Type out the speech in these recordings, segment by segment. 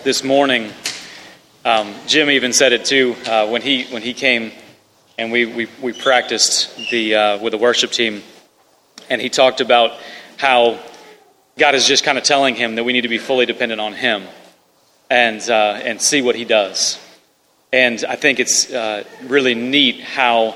this morning, Jim even said it too when he came and we practiced with the worship team, and he talked about how God is just kind of telling him that we need to be fully dependent on Him and see what He does. And I think it's really neat how,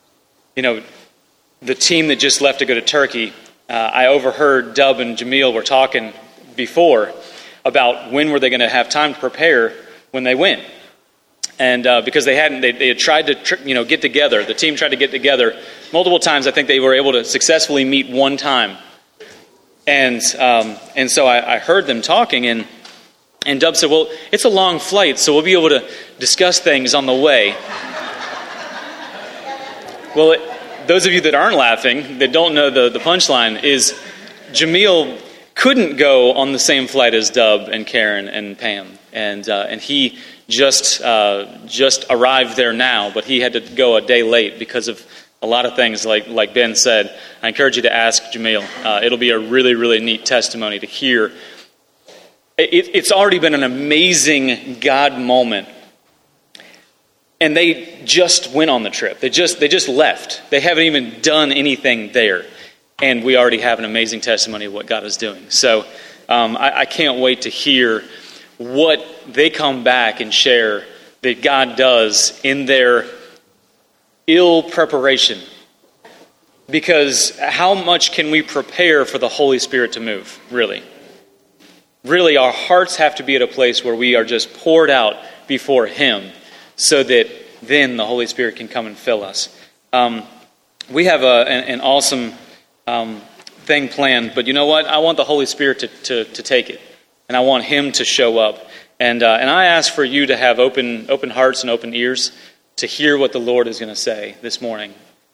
the team that just left to go to Turkey, I overheard Dub and Jamil were talking before about when were they going to have time to prepare when they went. And because they had tried to get together. The team tried to get together multiple times. I think they were able to successfully meet one time. And so I heard them talking, and Dub said, well, it's a long flight, so we'll be able to discuss things on the way. Well, those of you that aren't laughing, that don't know the punchline, is Jamil couldn't go on the same flight as Dub and Karen and Pam. And he just arrived there now, but he had to go a day late because of a lot of things, like Ben said. I encourage you to ask Jamil. It'll be a really, really neat testimony to hear. It's already been an amazing God moment. And they just went on the trip. They just left. They haven't even done anything there. And we already have an amazing testimony of what God is doing. So I can't wait to hear what they come back and share that God does in their ill preparation. Because how much can we prepare for the Holy Spirit to move, really? Really, our hearts have to be at a place where we are just poured out before Him so that then the Holy Spirit can come and fill us. We have an awesome thing planned, but you know what? I want the Holy Spirit to take it, and I want Him to show up. And I ask for you to have open hearts and open ears to hear what the Lord is going to say this morning.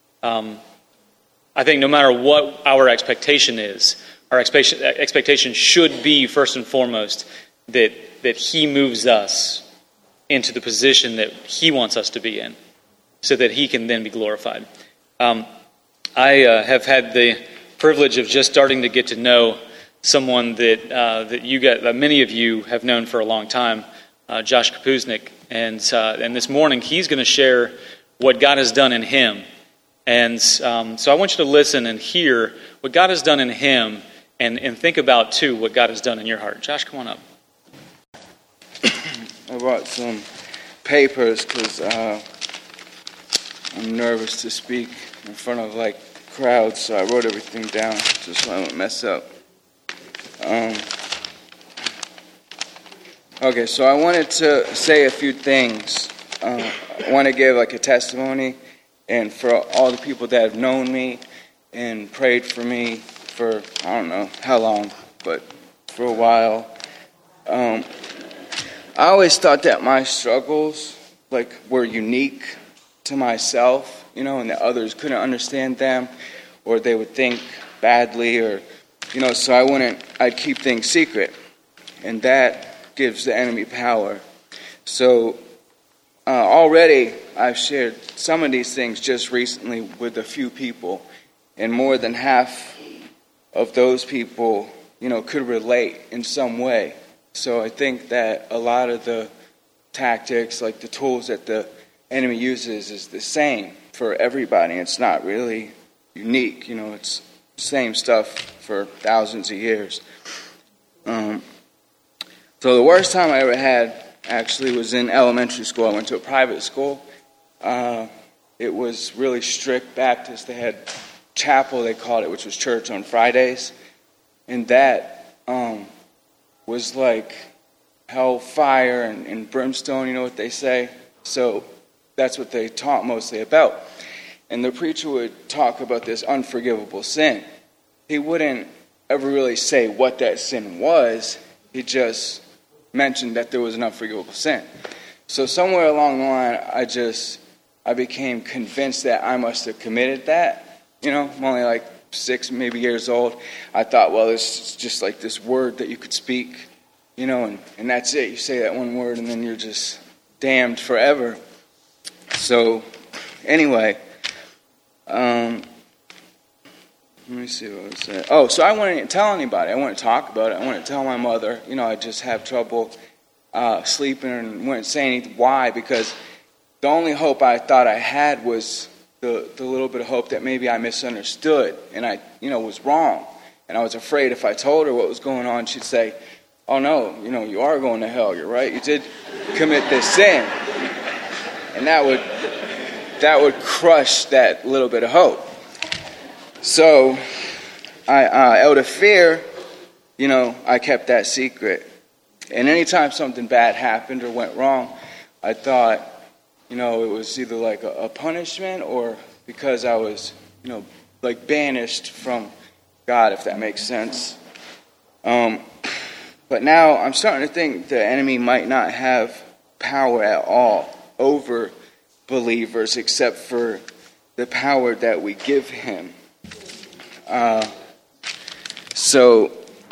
I think no matter what our expectation is, our expectation should be first and foremost that He moves us into the position that He wants us to be in, so that He can then be glorified. I have had the privilege of just starting to get to know someone that many of you have known for a long time, Josh Kapuznik, and this morning he's going to share what God has done in him, and so I want you to listen and hear what God has done in him, and think about too what God has done in your heart. Josh, come on up. I brought some papers because I'm nervous to speak in front of crowds, so I wrote everything down just so I wouldn't mess up. Okay, so I wanted to say a few things. I want to give a testimony, and for all the people that have known me and prayed for me for I don't know how long, but for a while. I always thought that my struggles were unique to myself, and that others couldn't understand them, or they would think badly, or so I'd keep things secret, and that gives the enemy power. So already I've shared some of these things just recently with a few people, and more than half of those people, could relate in some way. So I think that a lot of the tactics, the tools that the enemy uses, is the same for everybody. It's not really unique. It's the same stuff for thousands of years. So the worst time I ever had actually was in elementary school. I went to a private school. It was really strict Baptist. They had chapel, they called it, which was church on Fridays. And that was like hellfire and brimstone, you know what they say? So that's what they taught mostly about. And the preacher would talk about this unforgivable sin. He wouldn't ever really say what that sin was. He just mentioned that there was an unforgivable sin. So somewhere along the line, I became convinced that I must have committed that. I'm only 6 maybe years old. I thought, well, this is just this word that you could speak, and that's it. You say that one word and then you're just damned forever. So anyway, let me see what was that. Oh, so I wouldn't tell anybody. I wouldn't talk about it. I wouldn't tell my mother. I just have trouble sleeping and wouldn't say anything. Why? Because the only hope I thought I had was the little bit of hope that maybe I misunderstood and I, was wrong. And I was afraid if I told her what was going on, she'd say, oh no, you are going to hell. You're right. You did commit this sin. And that would crush that little bit of hope. So out of fear, I kept that secret. And anytime something bad happened or went wrong, I thought, it was either like a punishment or because I was, banished from God, if that makes sense. But now I'm starting to think the enemy might not have power at all over believers except for the power that we give him. So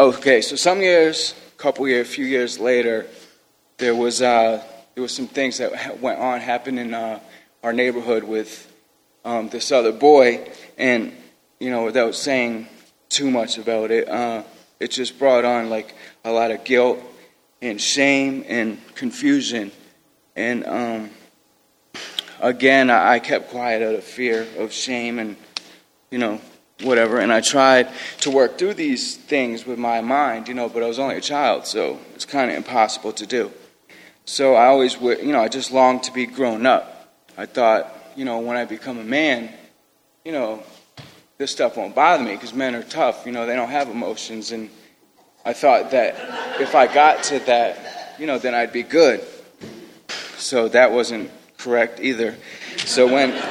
a few years later, there was some things that happened in our neighborhood with this other boy, and without saying too much about it, it just brought on like a lot of guilt and shame and confusion, and again I kept quiet out of fear of shame and whatever, and I tried to work through these things with my mind, but I was only a child, so it's kind of impossible to do. So I always would, I just longed to be grown up. I thought, when I become a man, this stuff won't bother me because men are tough, they don't have emotions, and I thought that if I got to that, then I'd be good. So that wasn't correct either. So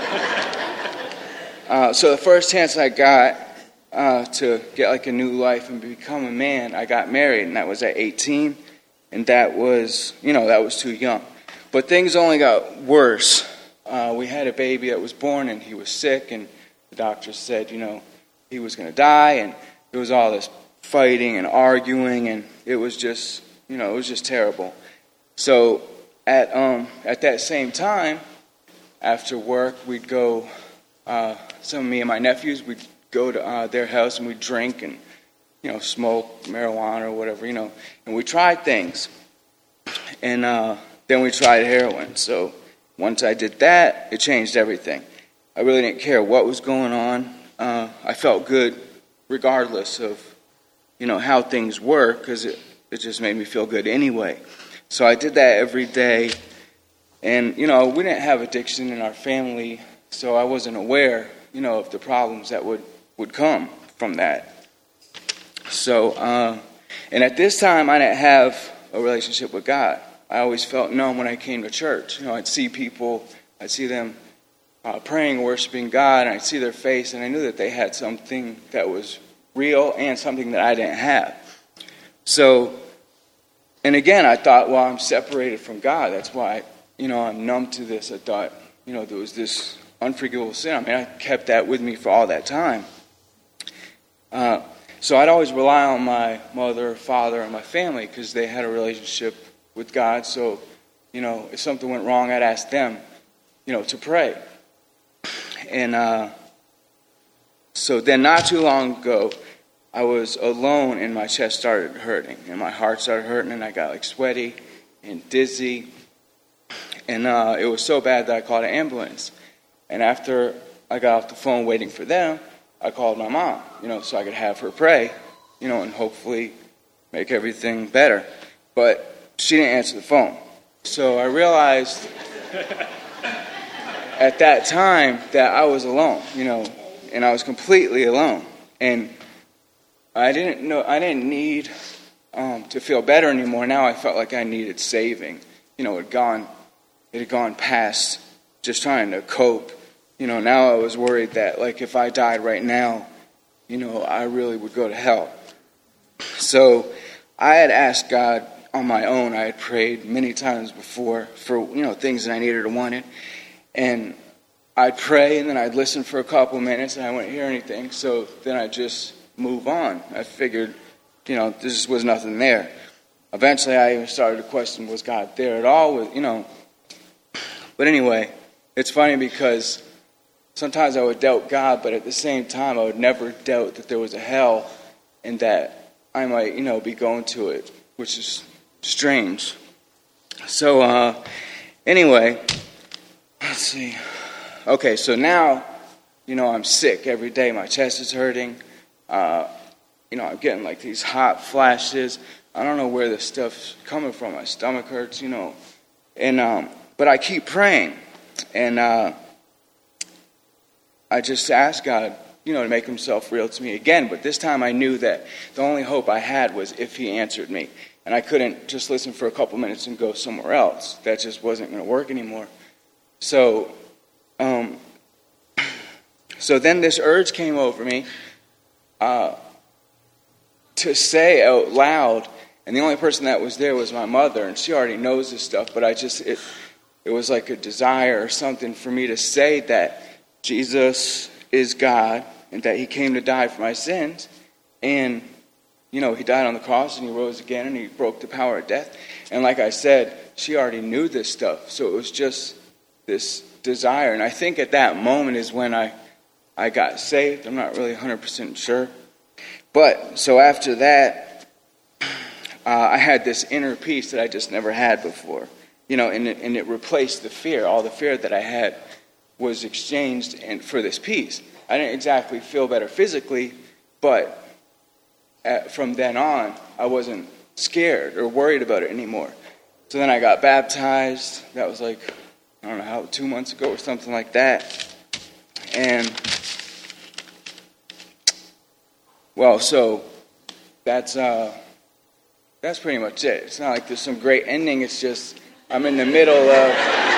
so the first chance I got to get like a new life and become a man, I got married, and that was at 18, and that was too young. But things only got worse. We had a baby that was born, and he was sick, and the doctor said, he was going to die, and there was all this fighting and arguing, and it was just, terrible. So at that same time, after work, we'd go. Some of me and my nephews, we'd go to their house and we'd drink and, smoke marijuana or whatever, and we tried things. And then we tried heroin. So once I did that, it changed everything. I really didn't care what was going on. I felt good regardless of, how things were because it just made me feel good anyway. So I did that every day. And, we didn't have addiction in our family, so I wasn't aware, of the problems that would come from that. So, and at this time, I didn't have a relationship with God. I always felt numb when I came to church. I'd see people, I'd see them praying, worshiping God, and I'd see their face, and I knew that they had something that was real and something that I didn't have. So, and again, I thought, well, I'm separated from God. That's why, I'm numb to this. I thought, there was this unforgivable sin. I kept that with me for all that time. So I'd always rely on my mother, father, and my family because they had a relationship with God. So, if something went wrong, I'd ask them, to pray. And so then not too long ago, I was alone and my chest started hurting and my heart started hurting and I got sweaty and dizzy. And it was so bad that I called an ambulance. And after I got off the phone waiting for them, I called my mom, so I could have her pray, and hopefully make everything better. But she didn't answer the phone. So I realized at that time that I was alone, and I was completely alone. And I didn't need to feel better anymore. Now I felt like I needed saving. It had gone past just trying to cope. Now I was worried that, if I died right now, I really would go to hell. So I had asked God on my own. I had prayed many times before for, things that I needed or wanted. And I'd pray, and then I'd listen for a couple minutes, and I wouldn't hear anything. So then I'd just move on. I figured, this was nothing there. Eventually, I even started to question, was God there at all? But anyway, it's funny because sometimes I would doubt God, but at the same time, I would never doubt that there was a hell and that I might, be going to it, which is strange. So, anyway, let's see. Okay, so now, I'm sick every day. My chest is hurting. I'm getting like these hot flashes. I don't know where this stuff's coming from. My stomach hurts, And, but I keep praying. And I just asked God, to make himself real to me again. But this time I knew that the only hope I had was if he answered me. And I couldn't just listen for a couple minutes and go somewhere else. That just wasn't going to work anymore. So, so then this urge came over me to say out loud, and the only person that was there was my mother, and she already knows this stuff, but it was like a desire or something for me to say that Jesus is God and that he came to die for my sins, and he died on the cross and he rose again and he broke the power of death. And like I said, she already knew this stuff, so it was just this desire. And I think at that moment is when I got saved. I'm not really 100% sure. But, so after that, I had this inner peace that I just never had before. And it replaced the fear. All the fear that I had was exchanged for this peace. I didn't exactly feel better physically, but from then on, I wasn't scared or worried about it anymore. So then I got baptized. That was 2 months ago or something like that. And, well, so that's pretty much it. It's not like there's some great ending. It's just I'm in the middle of...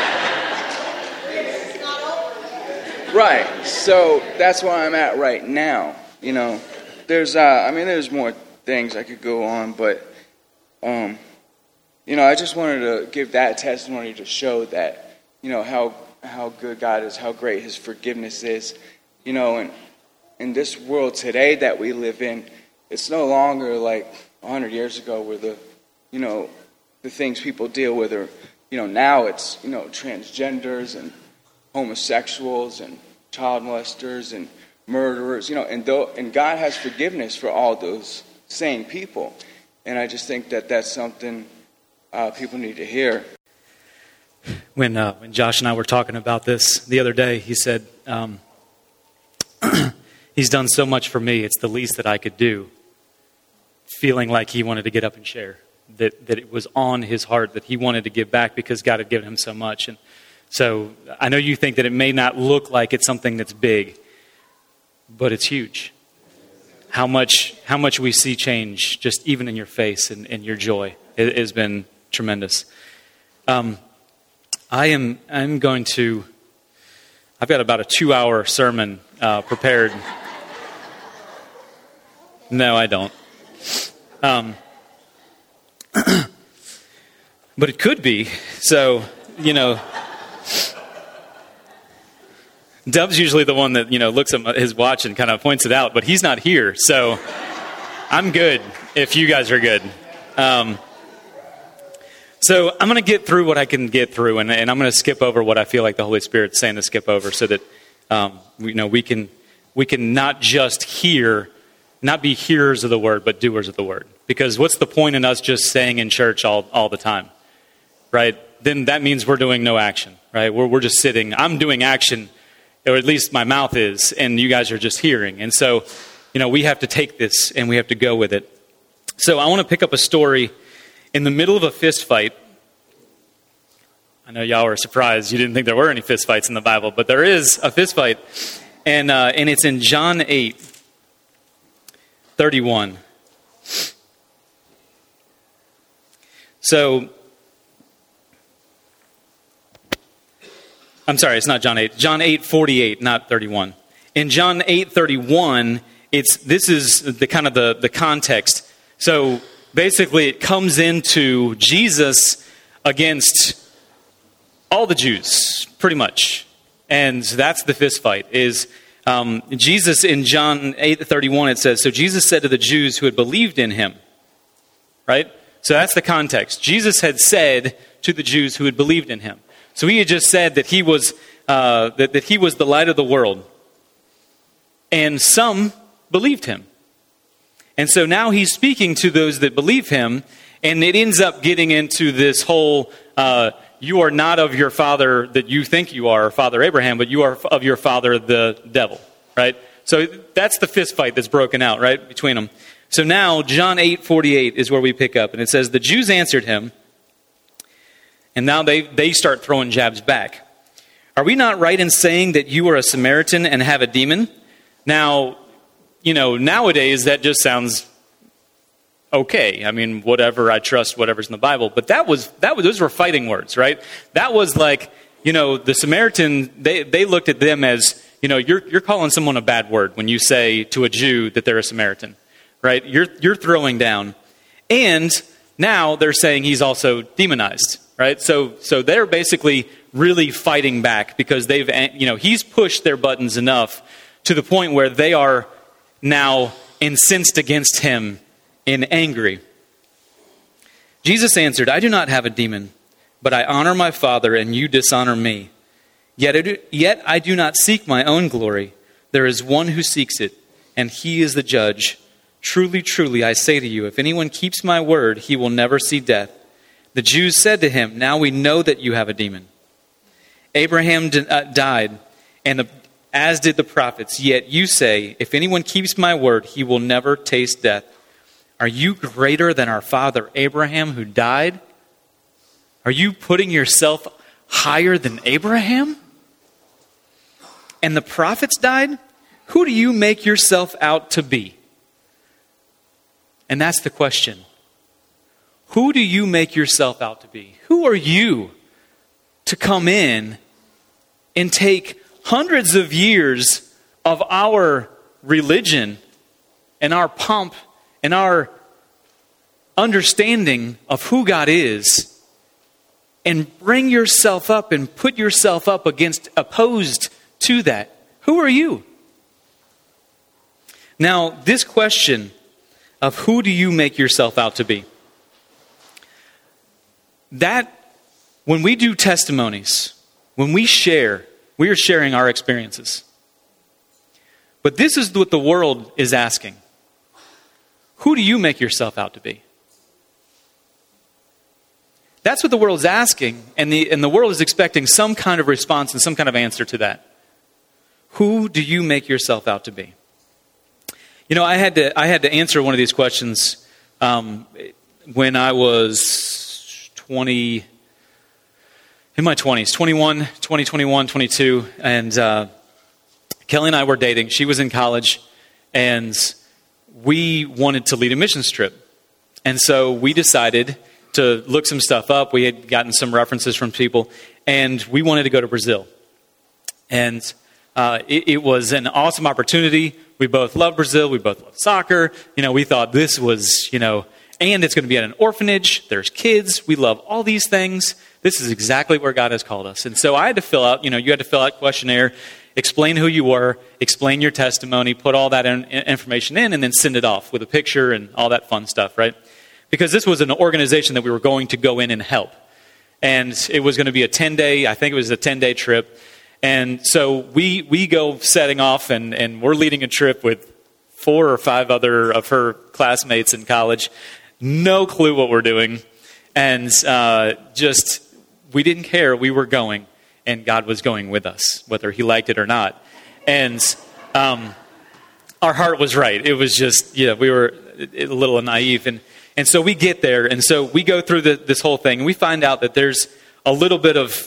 Right. So that's where I'm at right now. There's more things I could go on, but, I just wanted to give that testimony to show that, how good God is, how great his forgiveness is, and in this world today that we live in, it's no longer like 100 years ago where the things people deal with are, now it's, transgenders and homosexuals and child molesters and murderers, and God has forgiveness for all those same people. And I just think that that's something people need to hear. When Josh and I were talking about this the other day, he said, he's done so much for me, it's the least that I could do. Feeling like he wanted to get up and share, that it was on his heart, that he wanted to give back because God had given him so much. And so I know you think that it may not look like it's something that's big, but it's huge. How much we see change just even in your face and your joy. It has been tremendous. I've got about a 2-hour sermon prepared. No, I don't. But it could be. So, Dub's usually the one that, looks at his watch and kind of points it out, but he's not here. So I'm good if you guys are good. So I'm going to get through what I can get through, and I'm going to skip over what I feel like the Holy Spirit's saying to skip over, so that we can not just hear, not be hearers of the word, but doers of the word. Because what's the point in us just saying in church all the time, right? Then that means we're doing no action, right? We're just sitting. I'm doing action, or at least my mouth is, and you guys are just hearing. And so, we have to take this and we have to go with it. So I want to pick up a story in the middle of a fist fight. I know y'all were surprised. You didn't think there were any fist fights in the Bible, but there is a fist fight. And it's in John 8:31. So, I'm sorry, it's not John 8. John 8:48, not 31. In John 8:31, this is the kind of the context. So basically, it comes into Jesus against all the Jews, pretty much, and that's the fist fight. Is Jesus in John 8:31? It says, "So Jesus said to the Jews who had believed in him," right? So that's the context. Jesus had said to the Jews who had believed in him. So he had just said that he was that he was the light of the world, and some believed him. And so now he's speaking to those that believe him, And it ends up getting into this whole, you are not of your father that you think you are, Father Abraham, but you are of your father, the devil, right? So that's the fist fight that's broken out, right, between them. So now, John 8:48 is where we pick up. And it says, the Jews answered him, and now they start throwing jabs back. Are we not right in saying that you are a Samaritan and have a demon? Now, nowadays that just sounds okay. I mean, whatever, I trust whatever's in the Bible. But those were fighting words, right? That was like, the Samaritan, they looked at them as, you're calling someone a bad word when you say to a Jew that they're a Samaritan, right? You're throwing down. And now they're saying he's also demonized, right? So they're basically really fighting back because he's pushed their buttons enough to the point where they are now incensed against him and angry. Jesus answered, I do not have a demon, but I honor my Father, and you dishonor me. Yet I do not seek my own glory. There is one who seeks it, and he is the judge. Truly, truly, I say to you, if anyone keeps my word, he will never see death. The Jews said to him, now we know that you have a demon. Abraham died, as did the prophets. Yet you say, if anyone keeps my word, he will never taste death. Are you greater than our father Abraham who died? Are you putting yourself higher than Abraham? And the prophets died? Who do you make yourself out to be? And that's the question. Who do you make yourself out to be? Who are you to come in and take hundreds of years of our religion and our pomp and our understanding of who God is and bring yourself up and put yourself up opposed to that? Who are you? Now, this question of who do you make yourself out to be? That, when we do testimonies, when we share, we are sharing our experiences. But this is what the world is asking. Who do you make yourself out to be? That's what the world's asking, and the world is expecting some kind of response and some kind of answer to that. Who do you make yourself out to be? I had to answer one of these questions when I was in my 20s, 21, 22, and Kelly and I were dating. She was in college, and we wanted to lead a missions trip. And so we decided to look some stuff up. We had gotten some references from people, and we wanted to go to Brazil. And it was an awesome opportunity. We both love Brazil. We both love soccer. We thought this was, and it's going to be at an orphanage. There's kids. We love all these things. This is exactly where God has called us. And so I had to fill out, you had to fill out a questionnaire, explain who you were, explain your testimony, put all that information in, and then send it off with a picture and all that fun stuff, right? Because this was an organization that we were going to go in and help. And it was going to be a 10-day trip. And so we go setting off, and we're leading a trip with 4 or 5 other of her classmates in college. No clue what we're doing. And we didn't care. We were going, and God was going with us, whether he liked it or not. And our heart was right. It was just, we were a little naive. And so we get there, and so we go through this whole thing, and we find out that there's a little bit of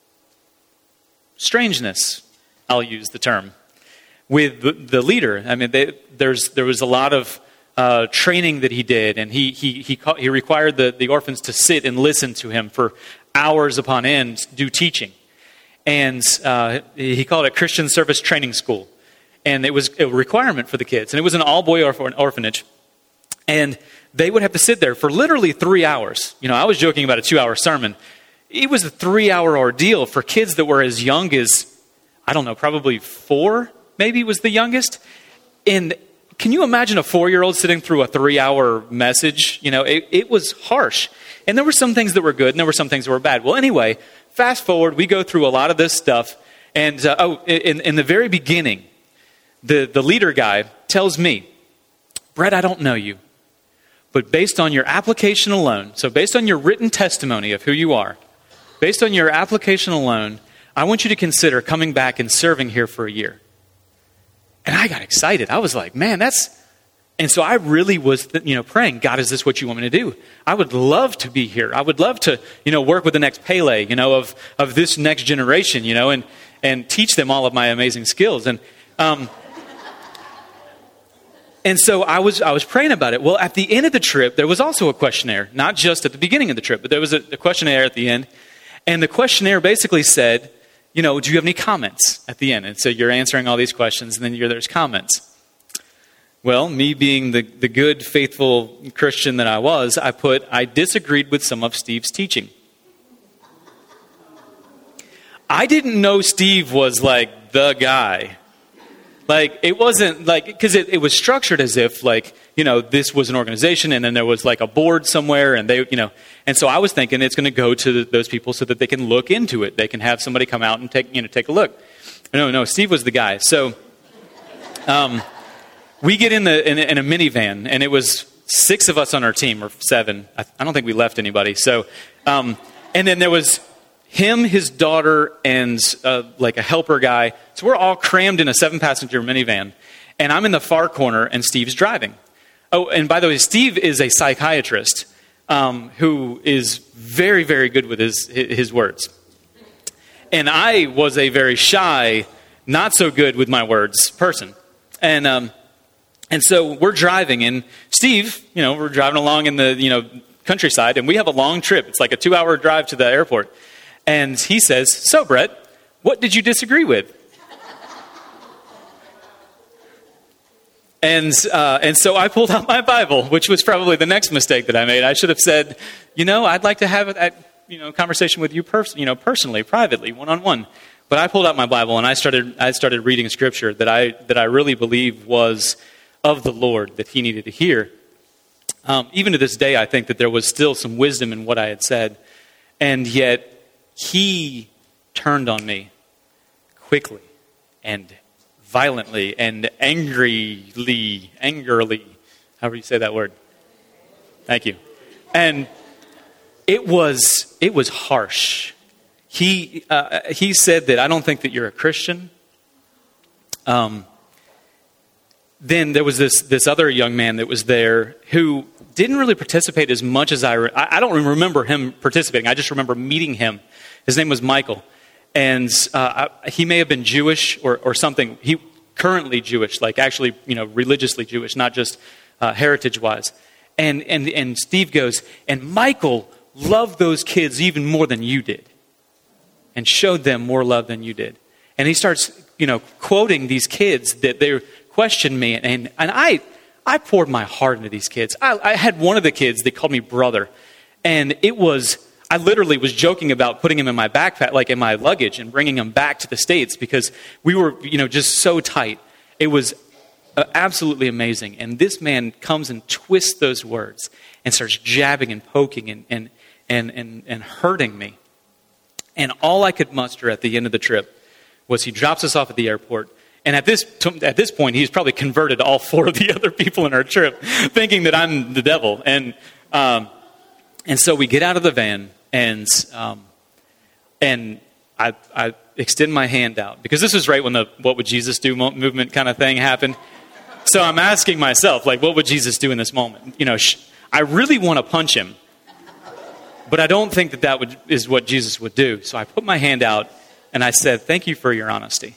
strangeness, I'll use the term, with the leader. I mean, there was a lot of training that he did, and he required the orphans to sit and listen to him for hours upon end, do teaching. And he called it Christian Service Training School. And it was a requirement for the kids. And it was an all-boy orphanage. And they would have to sit there for literally 3 hours. I was joking about a 2-hour sermon. It was a 3-hour ordeal for kids that were as young as, I don't know, probably 4, maybe was the youngest. And can you imagine a 4-year-old sitting through a 3-hour message? It was harsh. And there were some things that were good, and there were some things that were bad. Well, anyway, fast forward, we go through a lot of this stuff. And in the very beginning, the leader guy tells me, Brett, I don't know you, But based on your application alone, so based on your written testimony of who you are, based on your application alone, I want you to consider coming back and serving here for a year. And I got excited. I was like, man, and so I really was, praying, God, is this what you want me to do? I would love to be here. I would love to, work with the next Pele, of this next generation, and teach them all of my amazing skills. And so I was praying about it. Well, at the end of the trip, there was also a questionnaire, not just at the beginning of the trip, but there was a questionnaire at the end. And the questionnaire basically said, do you have any comments at the end? And so you're answering all these questions, and then there's comments. Well, me being the good, faithful Christian that I was, I disagreed with some of Steve's teaching. I didn't know Steve was like the guy. Like, it wasn't like, because it was structured as if this was an organization and then there was like a board somewhere and and so I was thinking it's going to go to those people so that they can look into it. They can have somebody come out and take a look. No, Steve was the guy. So, we get in a minivan, and it was 6 of us on our team, or 7. I don't think we left anybody. So, and then there was him, his daughter, and like a helper guy. So we're all crammed in a 7-passenger minivan, and I'm in the far corner, and Steve's driving. Oh, and by the way, Steve is a psychiatrist who is very, very good with his words. And I was a very shy, not so good with my words person. And so we're driving, and Steve, we're driving along in the, countryside, and we have a long trip. It's like a 2-hour drive to the airport. And he says, so Brett, what did you disagree with? And so I pulled out my Bible, which was probably the next mistake that I made. I should have said, I'd like to have a conversation with you personally, privately, one-on-one. But I pulled out my Bible, and I started reading scripture that I really believe was of the Lord that he needed to hear. Even to this day, I think that there was still some wisdom in what I had said. And yet, he turned on me quickly and violently and angrily, however you say that word. Thank you. And it was harsh. He said that I don't think that you're a Christian. Then there was this other young man that was there who didn't really participate as much as I don't remember him participating. I just remember meeting him. His name was Michael. And he may have been Jewish or something. He currently Jewish, like actually, religiously Jewish, not just heritage-wise. And Steve goes, and Michael loved those kids even more than you did and showed them more love than you did. And he starts, quoting these kids that they questioned me, and I poured my heart into these kids. I had one of the kids that called me brother, and I literally was joking about putting him in my backpack, like in my luggage, and bringing him back to the States because we were, just so tight. It was absolutely amazing. And this man comes and twists those words and starts jabbing and poking and hurting me. And all I could muster at the end of the trip was he drops us off at the airport. And at this point, he's probably converted all 4 of the other people in our trip, thinking that I'm the devil. And so we get out of the van, and I extend my hand out because this was right when the "What would Jesus do" movement kind of thing happened. So I'm asking myself, like, what would Jesus do in this moment? I really want to punch him, but I don't think that is what Jesus would do. So I put my hand out and I said, "Thank you for your honesty."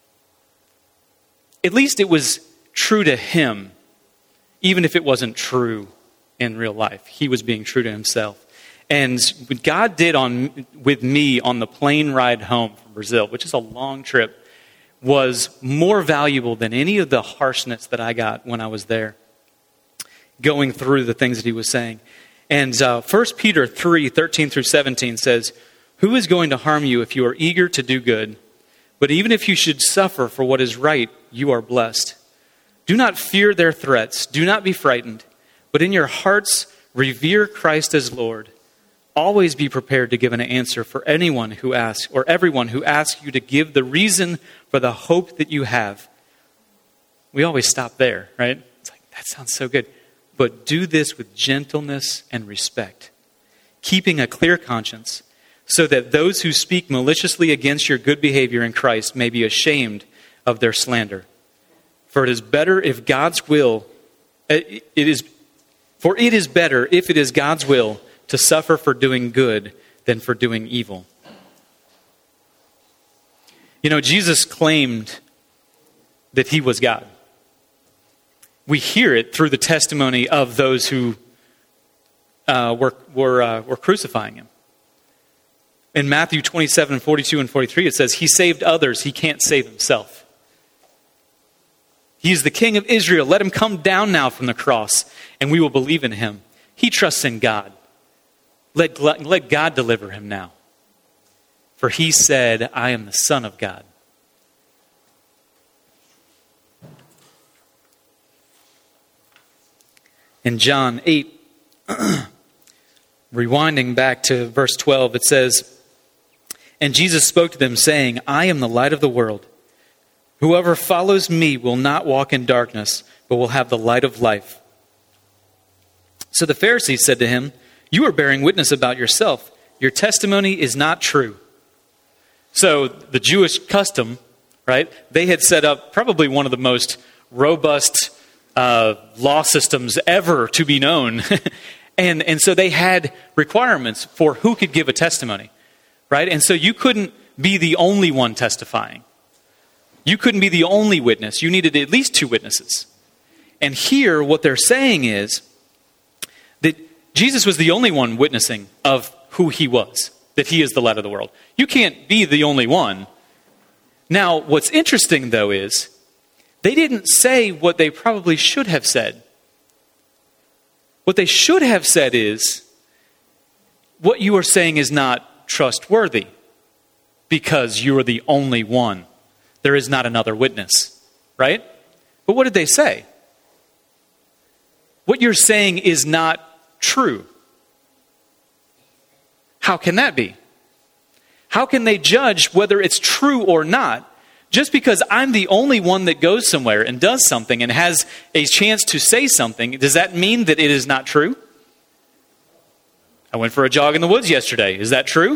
At least it was true to him, even if it wasn't true in real life. He was being true to himself. And what God did with me on the plane ride home from Brazil, which is a long trip, was more valuable than any of the harshness that I got when I was there, going through the things that he was saying. And 1 Peter 3:13-17 says, "Who is going to harm you if you are eager to do good? But even if you should suffer for what is right, you are blessed. Do not fear their threats. Do not be frightened. But in your hearts, revere Christ as Lord. Always be prepared to give an answer for anyone who asks, or everyone who asks you to give the reason for the hope that you have." We always stop there, right? It's like, that sounds so good. but do this with gentleness and respect, keeping a clear conscience, so that those who speak maliciously against your good behavior in Christ may be ashamed of their slander. For it is better if God's will, it is better if it is God's will to suffer for doing good than for doing evil. You know, Jesus claimed that he was God. We hear it through the testimony of those who were crucifying him. In Matthew 27, 42 and 43, it says, he saved others, he can't save himself. He is the King of Israel. Let him come down now from the cross, and we will believe in him. He trusts in God. Let God deliver him now. For he said, I am the Son of God. In John 8, rewinding back to verse 12, it says, and Jesus spoke to them, saying, I am the light of the world. Whoever follows me will not walk in darkness, but will have the light of life. So the Pharisees said to him, you are bearing witness about yourself. Your testimony is not true. So the Jewish custom, right, they had set up probably one of the most robust law systems ever to be known. and so they had requirements for who could give a testimony, right? And so you couldn't be the only one testifying. You couldn't be the only witness. You needed at least two witnesses. And here, what they're saying is that Jesus was the only one witnessing of who he was, that he is the light of the world. You can't be the only one. Now, what's interesting, though, is they didn't say what they probably should have said. What they should have said is, what you are saying is not trustworthy because you are the only one. There is not another witness, right? But what did they say? What you're saying is not true. How can that be? How can they judge whether it's true or not? Just because I'm the only one that goes somewhere and does something and has a chance to say something, does that mean that it is not true? I went for a jog in the woods yesterday. Is that true?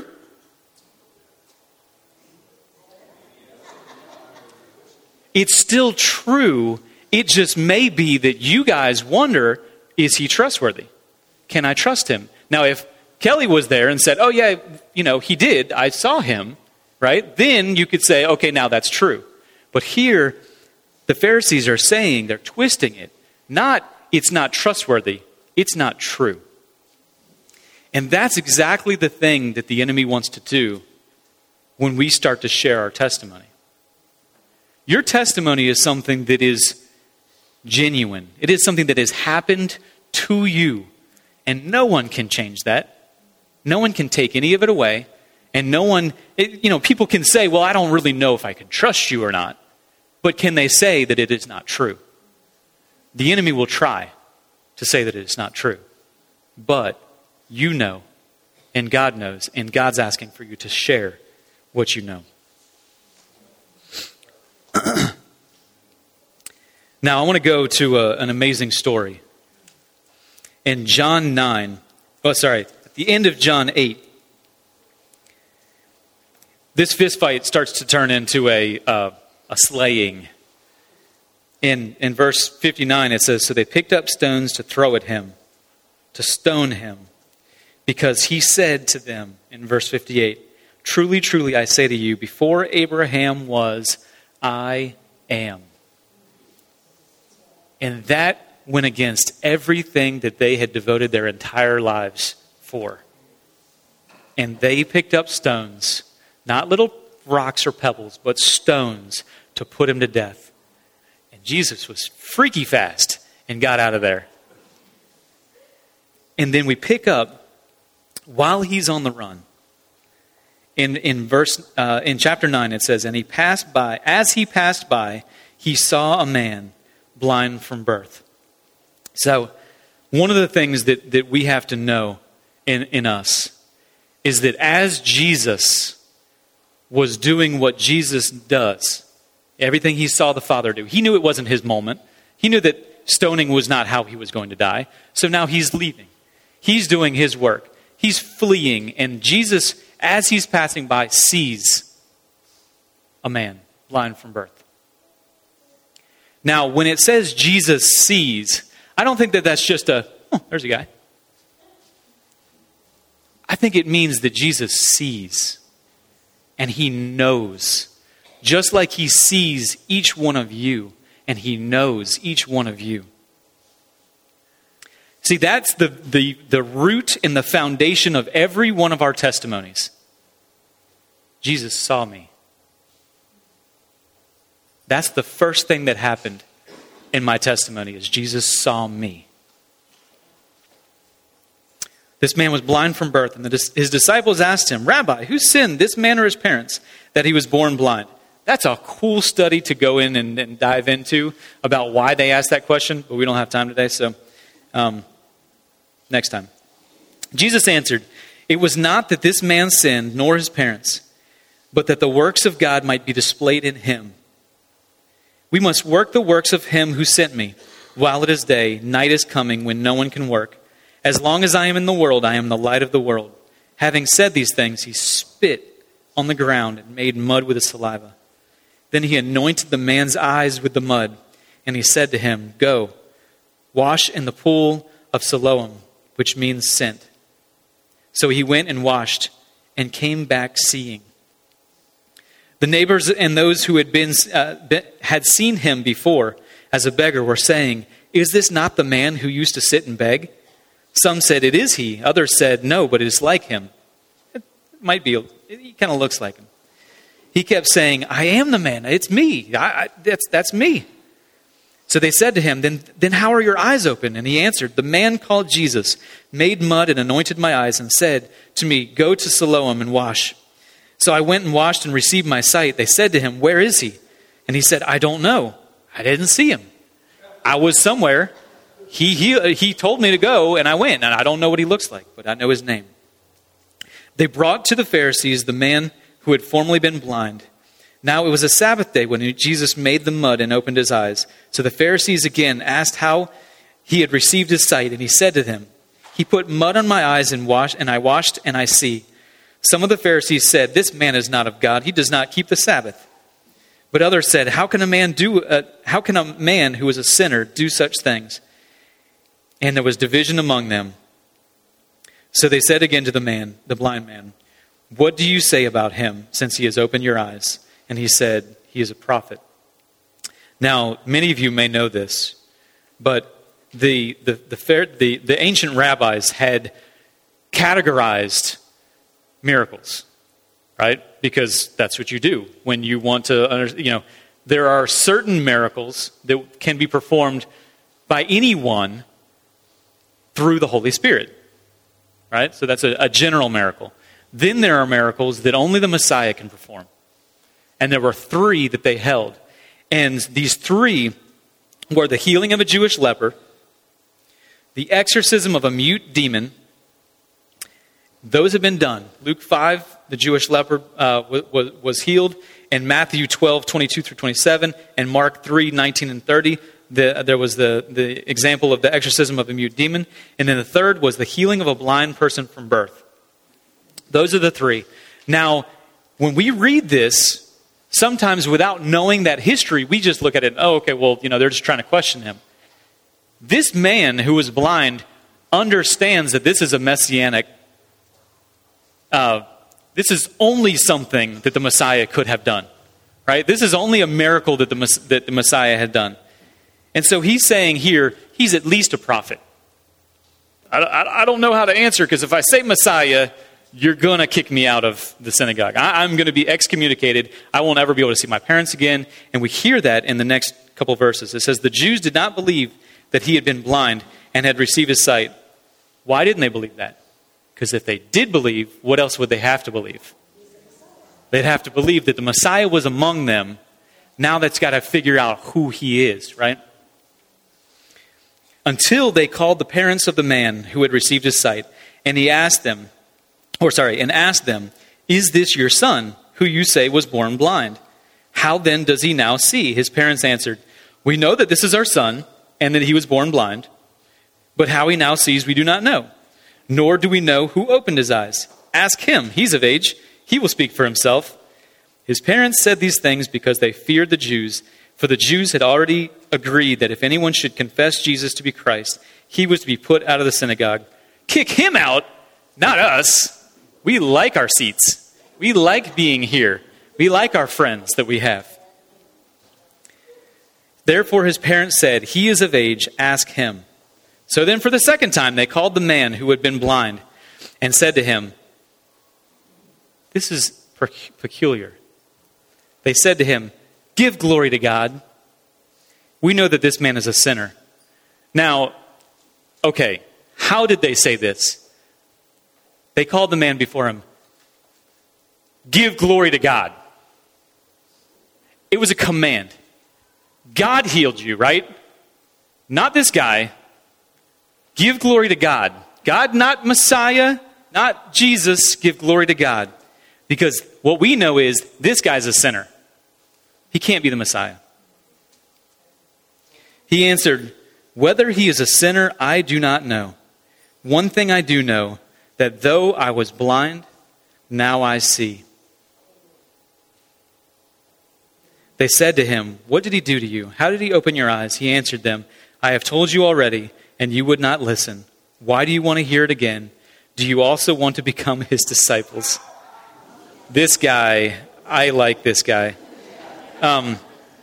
It's still true. It just may be that you guys wonder, is he trustworthy? Can I trust him? Now, if Kelly was there and said, oh yeah, he did, I saw him, right? Then you could say, okay, now that's true. But here, the Pharisees are saying, they're twisting it. Not, it's not trustworthy. It's not true. And that's exactly the thing that the enemy wants to do when we start to share our testimony. Your testimony is something that is genuine. It is something that has happened to you. And no one can change that. No one can take any of it away. And no one, people can say, well, I don't really know if I can trust you or not. But can they say that it is not true? The enemy will try to say that it is not true. But you know, and God knows, and God's asking for you to share what you know. Now, I want to go to an amazing story. In John 9, at the end of John 8, this fist fight starts to turn into a slaying. In verse 59, it says, so they picked up stones to throw at him, to stone him, because he said to them, in verse 58, truly, truly, I say to you, before Abraham was, I am. And that went against everything that they had devoted their entire lives for. And they picked up stones, not little rocks or pebbles, but stones to put him to death. And Jesus was freaky fast and got out of there. And then we pick up, while he's on the run, in chapter 9 it says, and as he passed by, he saw a man blind from birth. So one of the things that we have to know in us is that as Jesus was doing what Jesus does, everything he saw the Father do, he knew it wasn't his moment. He knew that stoning was not how he was going to die. So now he's leaving. He's doing his work. He's fleeing. And Jesus, as he's passing by, sees a man blind from birth. Now, when it says Jesus sees, I don't think that that's just there's a guy. I think it means that Jesus sees and he knows. Just like he sees each one of you and he knows each one of you. See, that's the root and the foundation of every one of our testimonies. Jesus saw me. That's the first thing that happened in my testimony, is Jesus saw me. This man was blind from birth, and his disciples asked him, "Rabbi, who sinned, this man or his parents, that he was born blind?" That's a cool study to go in and dive into about why they asked that question, but we don't have time today, so next time. Jesus answered, "It was not that this man sinned, nor his parents, but that the works of God might be displayed in him. We must work the works of him who sent me. While it is day, night is coming when no one can work. As long as I am in the world, I am the light of the world." Having said these things, he spit on the ground and made mud with his saliva. Then he anointed the man's eyes with the mud, and he said to him, "Go, wash in the pool of Siloam," which means sent. So he went and washed and came back seeing. The neighbors and those who had seen him before as a beggar were saying, "Is this not the man who used to sit and beg?" Some said, "It is he." Others said, "No, but it is like him." It might be. He kind of looks like him. He kept saying, "I am the man. It's me. That's me." So they said to him, Then how are your eyes open?" And he answered, "The man called Jesus made mud and anointed my eyes and said to me, 'Go to Siloam and wash.' So I went and washed and received my sight." They said to him, "Where is he?" And he said, "I don't know. I didn't see him. I was somewhere. He told me to go, and I went, and I don't know what he looks like, but I know his name." They brought to the Pharisees the man who had formerly been blind. Now it was a Sabbath day when Jesus made the mud and opened his eyes. So the Pharisees again asked how he had received his sight, and he said to them, "He put mud on my eyes and I washed, and I see." Some of the Pharisees said, "This man is not of God. He does not keep the Sabbath." But others said, How can a man who is a sinner do such things?" And there was division among them. So they said again to the blind man, "What do you say about him, since he has opened your eyes?" And he said, "He is a prophet." Now, many of you may know this, but the ancient rabbis had categorized miracles, right? Because that's what you do when you want to, there are certain miracles that can be performed by anyone through the Holy Spirit, right? So that's a general miracle. Then there are miracles that only the Messiah can perform. And there were 3 that they held. And these 3 were the healing of a Jewish leper, the exorcism of a mute demon. Those have been done. Luke 5, the Jewish leper was healed. And Matthew 12, 22 through 27. And Mark 3, 19 and 30. There was the example of the exorcism of a mute demon. And then the third was the healing of a blind person from birth. Those are the 3. Now, when we read this, sometimes without knowing that history, we just look at it, they're just trying to question him. This man who was blind understands that this is a messianic, this is only something that the Messiah could have done, right? This is only a miracle that the Messiah had done. And so he's saying here, he's at least a prophet. I don't know how to answer, because if I say Messiah, you're going to kick me out of the synagogue. I'm going to be excommunicated. I won't ever be able to see my parents again. And we hear that in the next couple verses. It says, the Jews did not believe that he had been blind and had received his sight. Why didn't they believe that? Because if they did believe, what else would they have to believe? They'd have to believe that the Messiah was among them. Now that's got to figure out who he is, right? Until they called the parents of the man who had received his sight, and asked them, "Is this your son, who you say was born blind? How then does he now see?" His parents answered, "We know that this is our son, and that he was born blind. But how he now sees we do not know, nor do we know who opened his eyes. Ask him, he's of age, he will speak for himself. His parents said these things because they feared the Jews, for the Jews had already agreed that if anyone should confess Jesus to be Christ, he was to be put out of the synagogue. Kick him out, not us. We like our seats. We like being here. We like our friends that we have. Therefore his parents said, he is of age, ask him. So then for the second time they called the man who had been blind and said to him, this is peculiar. They said to him, give glory to God. We know that this man is a sinner. Now, okay, how did they say this? They called the man before him, give glory to God. It was a command. God healed you, right? Not this guy. Give glory to God. God, not Messiah, not Jesus. Give glory to God. Because what we know is this guy's a sinner. He can't be the Messiah. He answered, whether he is a sinner, I do not know. One thing I do know, that though I was blind, now I see. They said to him, what did he do to you? How did he open your eyes? He answered them, I have told you already, and you would not listen. Why do you want to hear it again? Do you also want to become his disciples? This guy, I like this guy. And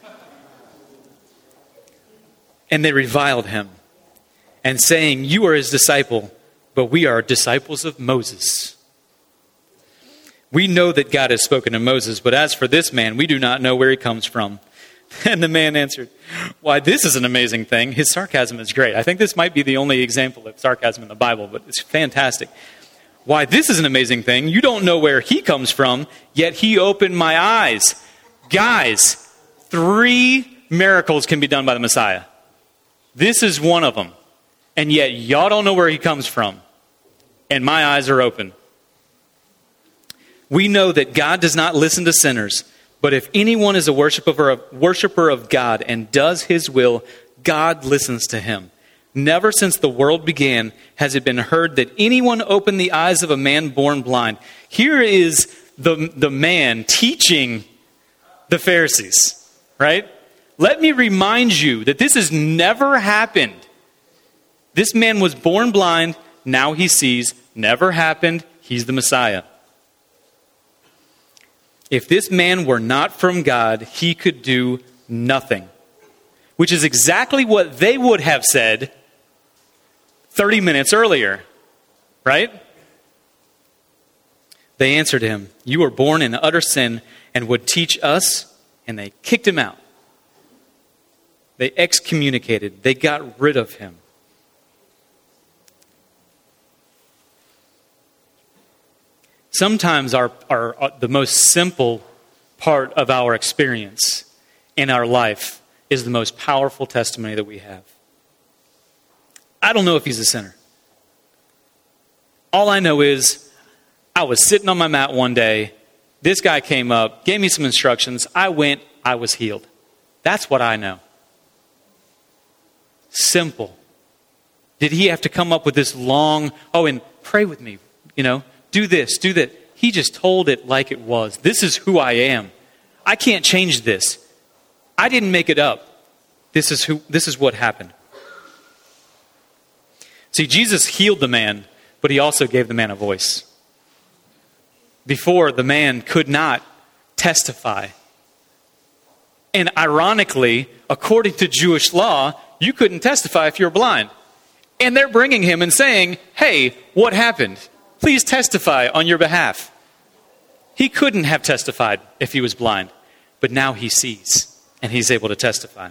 they reviled him, and saying, you are his disciple, but we are disciples of Moses. We know that God has spoken to Moses, but as for this man, we do not know where he comes from. And the man answered, why, this is an amazing thing. His sarcasm is great. I think this might be the only example of sarcasm in the Bible, but it's fantastic. Why, this is an amazing thing. You don't know where he comes from, yet he opened my eyes. Guys, 3 miracles can be done by the Messiah. This is one of them. And yet y'all don't know where he comes from. And my eyes are open. We know that God does not listen to sinners. But if anyone is a worshiper of God and does his will, God listens to him. Never since the world began has it been heard that anyone opened the eyes of a man born blind. Here is the man teaching the Pharisees, right? Let me remind you that this has never happened. This man was born blind, now he sees. Never happened, he's the Messiah. If this man were not from God, he could do nothing. Which is exactly what they would have said 30 minutes earlier, right? They answered him, you were born in utter sin and would teach us, and they kicked him out. They excommunicated. They got rid of him. Sometimes the most simple part of our experience in our life is the most powerful testimony that we have. I don't know if he's a sinner. All I know is I was sitting on my mat one day. This guy came up, gave me some instructions. I went, I was healed. That's what I know. Simple. Did he have to come up with this long, and pray with me, do this, do that. He just told it like it was. This is who I am. I can't change this. I didn't make it up. This is what happened. See, Jesus healed the man, but he also gave the man a voice. Before, the man could not testify. And ironically, according to Jewish law, you couldn't testify if you're blind. And they're bringing him and saying, hey, what happened? Please testify on your behalf. He couldn't have testified if he was blind, but now he sees and he's able to testify.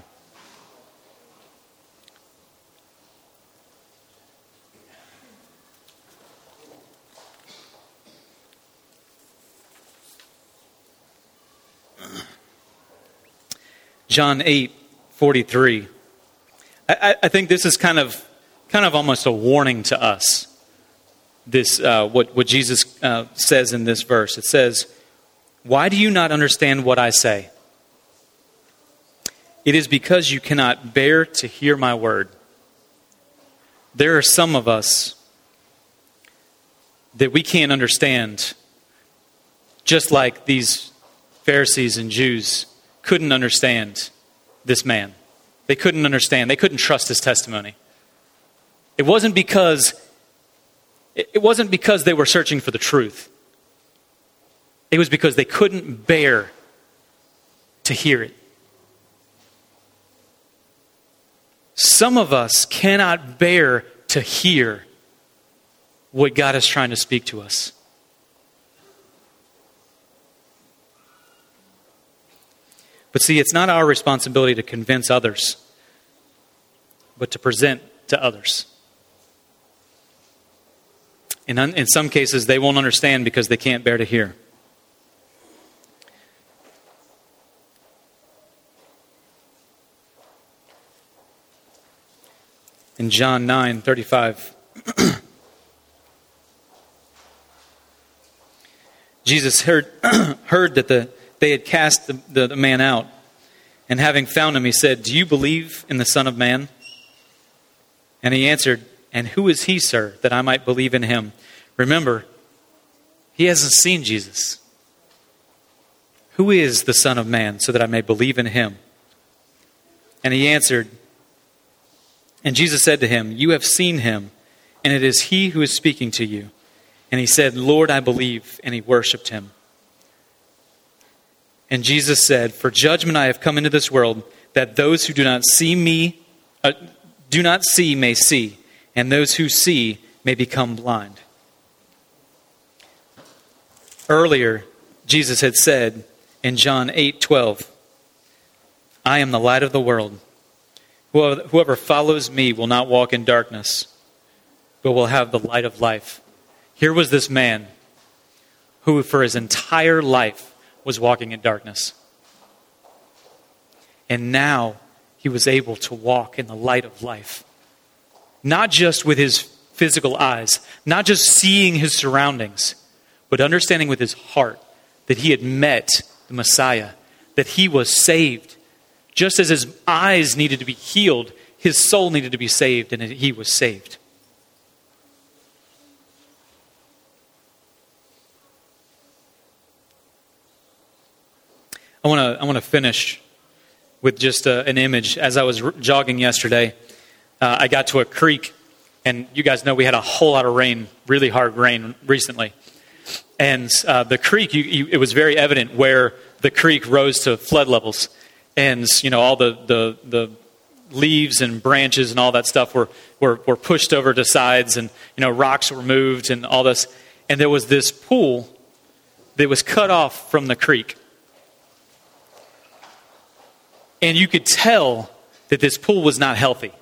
John 8:43. I think this is kind of almost a warning to us. This what Jesus says in this verse. It says, "Why do you not understand what I say? it is because you cannot bear to hear my word. There are some of us that we can't understand, just like these Pharisees and Jews couldn't understand this man. They couldn't understand. They couldn't trust his testimony. It wasn't because they were searching for the truth. It was because they couldn't bear to hear it. Some of us cannot bear to hear what God is trying to speak to us. But see, it's not our responsibility to convince others, but to present to others. And in some cases, they won't understand because they can't bear to hear. In John 9:35, Jesus heard that they had cast the man out. And having found him, he said, "Do you believe in the Son of Man?" And he answered, "And who is he, sir, that I might believe in him?" Remember, he hasn't seen Jesus. Who is the Son of Man, so that I may believe in him? And he answered, and Jesus said to him, "You have seen him, and it is he who is speaking to you." And he said, "Lord, I believe," and he worshipped him. And Jesus said, "For judgment I have come into this world, that those who do not see may see, and those who see may become blind." Earlier, Jesus had said in John 8:12, "I am the light of the world. Whoever follows me will not walk in darkness, but will have the light of life." Here was this man who for his entire life was walking in darkness. And now he was able to walk in the light of life. Not just with his physical eyes, not just seeing his surroundings, but understanding with his heart that he had met the Messiah, that he was saved. Just as his eyes needed to be healed, his soul needed to be saved, and he was saved. I want to finish with just an image. As I was jogging yesterday, I got to a creek, and you guys know we had a whole lot of rain, really hard rain recently. And the creek, it was very evident where the creek rose to flood levels. And, all the leaves and branches and all that stuff were pushed over to sides, and, rocks were moved and all this. And there was this pool that was cut off from the creek. And you could tell that this pool was not healthy.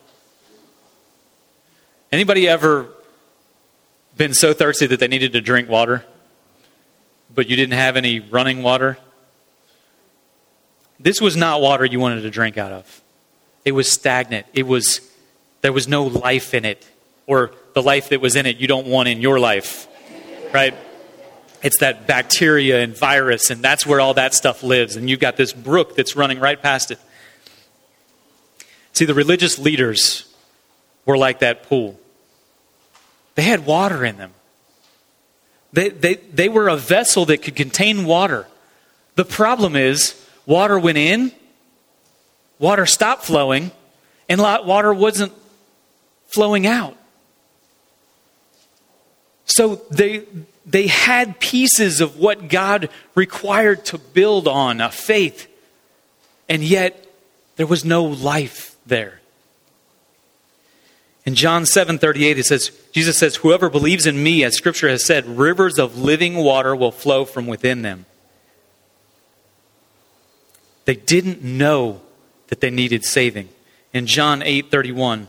Anybody ever been so thirsty that they needed to drink water, but you didn't have any running water? This was not water you wanted to drink out of. It was stagnant. There was no life in it, or the life that was in it you don't want in your life, right? It's that bacteria and virus, and that's where all that stuff lives. And you've got this brook that's running right past it. See, the religious leaders were like that pool. They had water in them. They were a vessel that could contain water. The problem is, water went in, water stopped flowing, and water wasn't flowing out. So they had pieces of what God required to build on, a faith, and yet there was no life there. In John 7:38, Jesus says, "Whoever believes in me, as Scripture has said, rivers of living water will flow from within them." They didn't know that they needed saving. In John 8:31,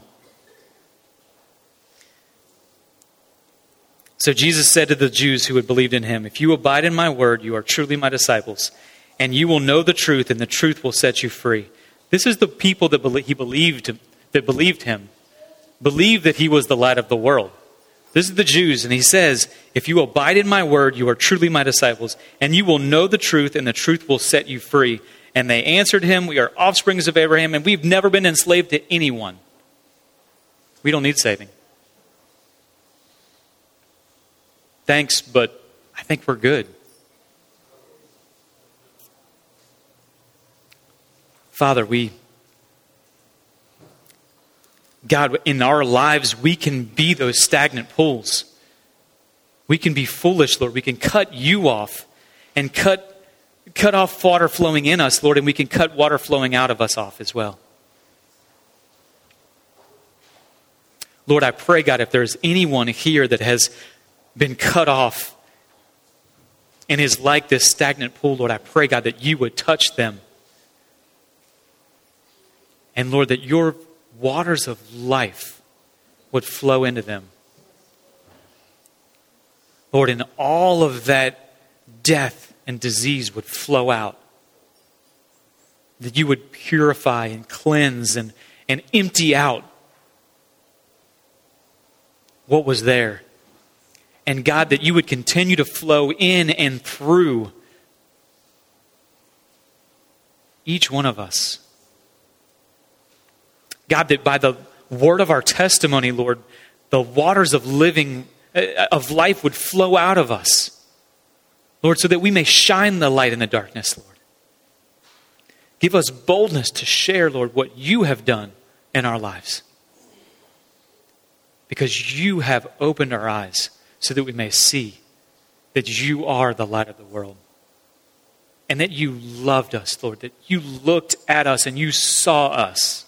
so Jesus said to the Jews who had believed in him, "If you abide in my word, you are truly my disciples, and you will know the truth, and the truth will set you free." This is the people that believed him, believed that he was the light of the world. This is the Jews, and he says, "If you abide in my word, you are truly my disciples, and you will know the truth, and the truth will set you free." And they answered him, we are offsprings of Abraham, and we've never been enslaved to anyone. We don't need saving. Thanks, but I think we're good. Father, God, in our lives, we can be those stagnant pools. We can be foolish, Lord. We can cut you off and cut off water flowing in us, Lord, and we can cut water flowing out of us off as well. Lord, I pray, God, if there's anyone here that has been cut off and is like this stagnant pool, Lord, I pray, God, that you would touch them. And Lord, that your waters of life would flow into them. Lord, and all of that death and disease would flow out. That you would purify and cleanse and empty out what was there. And God, that you would continue to flow in and through each one of us. God, that by the word of our testimony, Lord, the waters of life would flow out of us. Lord, so that we may shine the light in the darkness, Lord. Give us boldness to share, Lord, what you have done in our lives. Because you have opened our eyes so that we may see that you are the light of the world. And that you loved us, Lord, that you looked at us and you saw us.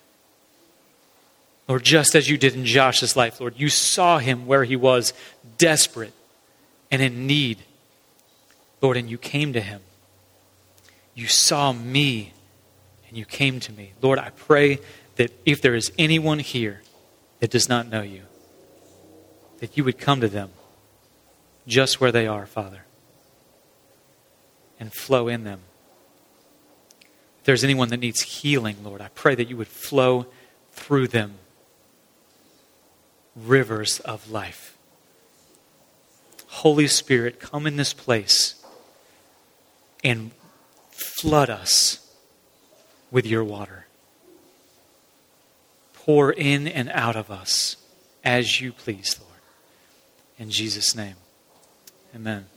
Lord, just as you did in Josh's life, Lord, you saw him where he was desperate and in need. Lord, and you came to him. You saw me and you came to me. Lord, I pray that if there is anyone here that does not know you, that you would come to them just where they are, Father, and flow in them. If there's anyone that needs healing, Lord, I pray that you would flow through them rivers of life. Holy Spirit, come in this place and flood us with your water. Pour in and out of us as you please, Lord. In Jesus' name, amen.